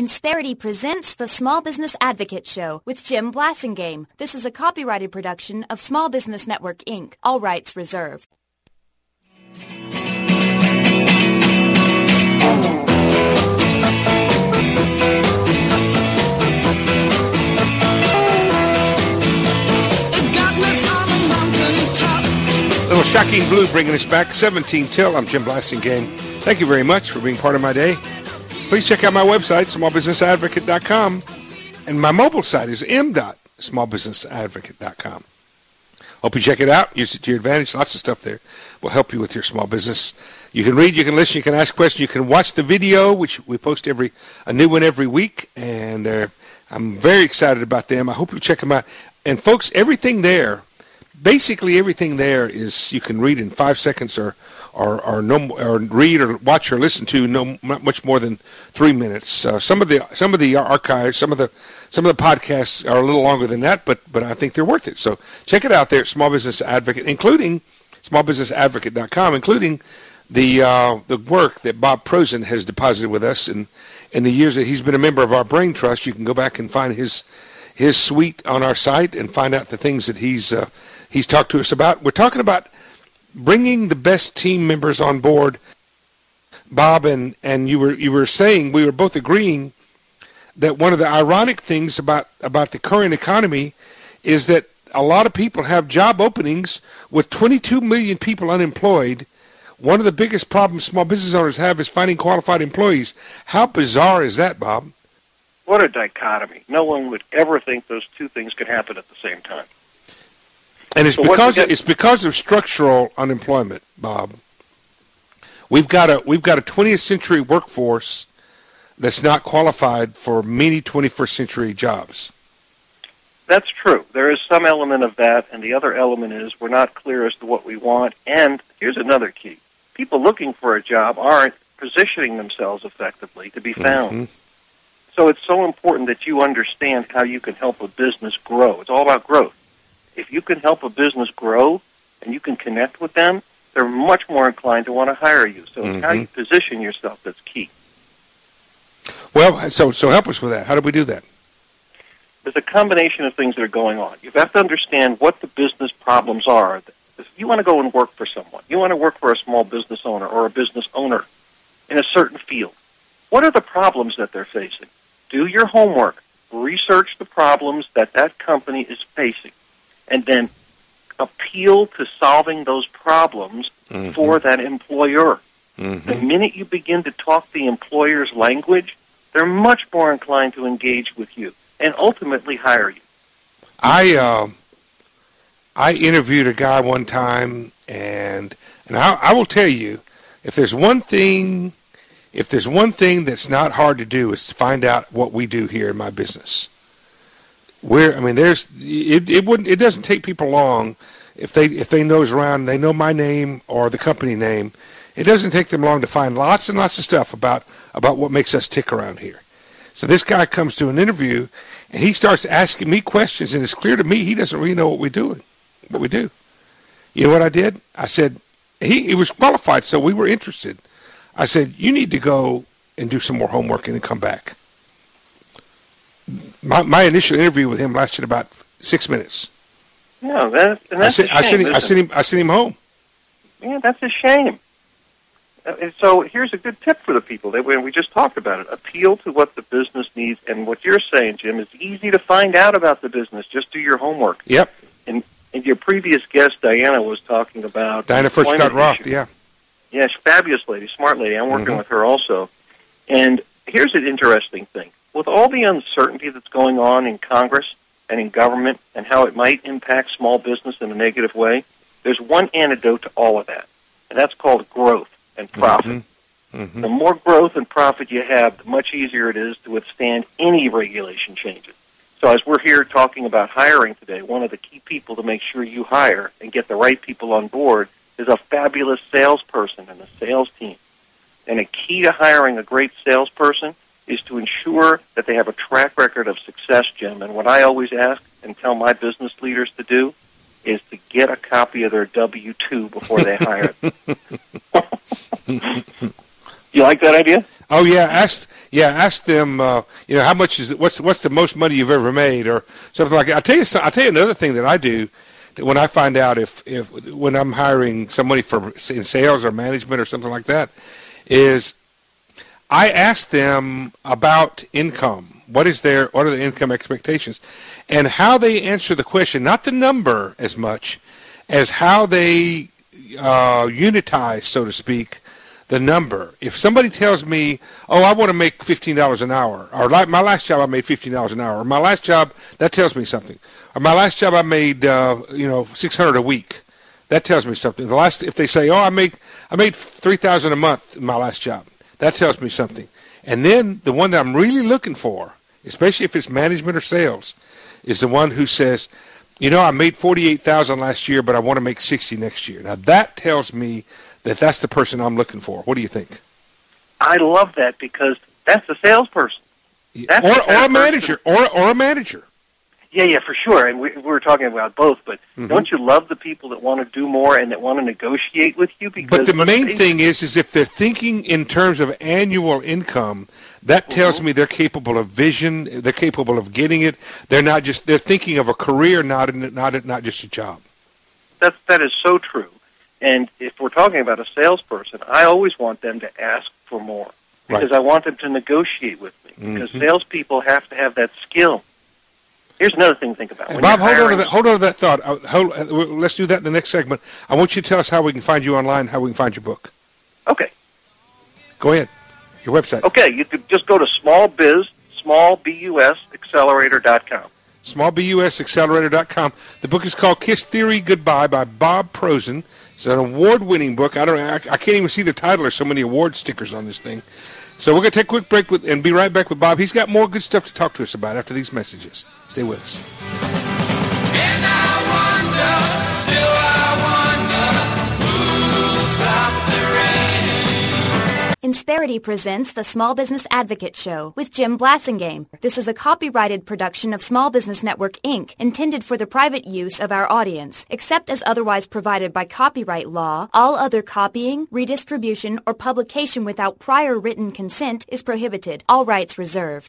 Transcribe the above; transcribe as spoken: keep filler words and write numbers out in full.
Insperity presents the Small Business Advocate Show with Jim Blasingame. This is a copyrighted production of Small Business Network, Incorporated. All rights reserved. Little Shocking Blue bringing us back, seventeen till. I'm Jim Blasingame. Thank you very much for being part of my day. Please check out my website, small business advocate dot com, and my mobile site is m dot small business advocate dot com. Hope you check it out. Use it to your advantage. Lots of stuff there will help you with your small business. You can read, you can listen, you can ask questions, you can watch the video, which we post every a new one every week, and uh, I'm very excited about them. I hope you check them out. And folks, everything there, basically everything there is you can read in five seconds or or or no or read or watch or listen to no not much more than three minutes. Uh, some of the some of the archives, some of the some of the podcasts are a little longer than that, but but I think they're worth it. So check it out there at Small Business Advocate, including small business advocate dot com, including the uh, the work that Bob Prosen has deposited with us in in the years that he's been a member of our Brain Trust. You can go back and find his his suite on our site and find out the things that he's uh, he's talked to us about. We're talking about bringing the best team members on board, Bob, and, and you were you were saying, we were both agreeing that one of the ironic things about, about the current economy is that a lot of people have job openings with twenty-two million people unemployed. One of the biggest problems small business owners have is finding qualified employees. How bizarre is that, Bob? What a dichotomy. No one would ever think those two things could happen at the same time. And it's so because get- it's because of structural unemployment, Bob. We've got a we've got a twentieth century workforce that's not qualified for many twenty-first century jobs. That's true. There is some element of that, and the other element is we're not clear as to what we want. And here's another key. People looking for a job aren't positioning themselves effectively to be found. Mm-hmm. So it's so important that you understand how you can help a business grow. It's all about growth. If you can help a business grow and you can connect with them, they're much more inclined to want to hire you. So Mm-hmm. it's how you position yourself that's key. Well, so so help us with that. How do we do that? There's a combination of things that are going on. You have to understand what the business problems are. If you want to go and work for someone, you want to work for a small business owner or a business owner in a certain field, what are the problems that they're facing? Do your homework. Research the problems that that company is facing, and then appeal to solving those problems mm-hmm. for that employer. Mm-hmm. The minute you begin to talk the employer's language, they're much more inclined to engage with you and ultimately hire you. I uh, I interviewed a guy one time, and and I, I will tell you, if there's one thing, if there's one thing that's not hard to do, is to find out what we do here in my business. Where I mean, there's it. It wouldn't. It doesn't take people long if they if they nose around, they know my name or the company name. It doesn't take them long to find lots and lots of stuff about about what makes us tick around here. So this guy comes to an interview, and he starts asking me questions, and it's clear to me he doesn't really know what we do. What we do. You know what I did? I said he he was qualified, so we were interested. I said, you need to go and do some more homework and then come back. My my initial interview with him lasted about six minutes. Yeah, that, and I that's sent, a shame. I sent him. I sent him. I sent him home. Yeah, that's a shame. Uh, so here's a good tip for the people. That when we just talked about it, appeal to what the business needs, and what you're saying, Jim, is easy to find out about the business. Just do your homework. Yep. And, and your previous guest, Diana, was talking about Diana Furchtgott Roth. Issue. Yeah. Yes, fabulous lady, smart lady. I'm working mm-hmm. with her also. And here's an interesting thing. With all the uncertainty that's going on in Congress and in government and how it might impact small business in a negative way, there's one antidote to all of that, and that's called growth and profit. Mm-hmm. Mm-hmm. The more growth and profit you have, the much easier it is to withstand any regulation changes. So as we're here talking about hiring today, one of the key people to make sure you hire and get the right people on board is a fabulous salesperson and a sales team. And a key to hiring a great salesperson is to ensure that they have a track record of success, Jim. And what I always ask and tell my business leaders to do is to get a copy of their W two before they hire them. You like that idea? Oh yeah, ask yeah, ask them. Uh, you know, how much is it, what's what's the most money you've ever made, or something like that. I'll tell you. I'll tell you another thing that I do. That when I find out if if when I'm hiring somebody for in sales or management or something like that, is I ask them about income. What is their what are their income expectations, and how they answer the question. Not the number as much as how they uh, unitize, so to speak, the number. If somebody tells me, oh, I want to make fifteen dollars an hour, or like my last job I made fifteen dollars an hour, or my last job, that tells me something. Or my last job I made, uh, you know, six hundred dollars a week. That tells me something. The last, if they say, oh, I make, I made three thousand dollars a month in my last job, that tells me something. And then the one that I'm really looking for, especially if it's management or sales, is the one who says, you know, I made forty-eight thousand dollars last year, but I want to make sixty next year. Now that tells me that that's the person I'm looking for. What do you think? I love that because that's the salesperson. That's or the or a manager. Or or a manager. Yeah, yeah, for sure. And we, we were talking about both, but mm-hmm. Don't you love the people that want to do more and that want to negotiate with you? Because but the main thing is, is if they're thinking in terms of annual income, that tells mm-hmm. me they're capable of vision. They're capable of getting it. They're not just. They're thinking of a career, not not not just a job. That that is so true. And if we're talking about a salesperson, I always want them to ask for more because right. I want them to negotiate with me. Because mm-hmm. salespeople have to have that skill. Here's another thing to think about. When Bob, hold hiring, on to that. Hold on to that thought. Uh, hold, uh, let's do that in the next segment. I want you to tell us how we can find you online, how we can find your book. Okay. Go ahead. Your website. Okay, you could just go to small biz, small B U S accelerator dot com. small B U S accelerator dot com. The book is called Kiss Theory Goodbye by Bob Prosen. It's an award-winning book. I don't. I, I can't even see the title. There's so many award stickers on this thing. So we're going to take a quick break with, and be right back with Bob. He's got more good stuff to talk to us about after these messages. Stay with us. And I wonder, still I wonder, who'll stop the rain? Insperity presents the Small Business Advocate Show with Jim Blasingame. This is a copyrighted production of Small Business Network, Incorporated, intended for the private use of our audience. Except as otherwise provided by copyright law, all other copying, redistribution, or publication without prior written consent is prohibited. All rights reserved.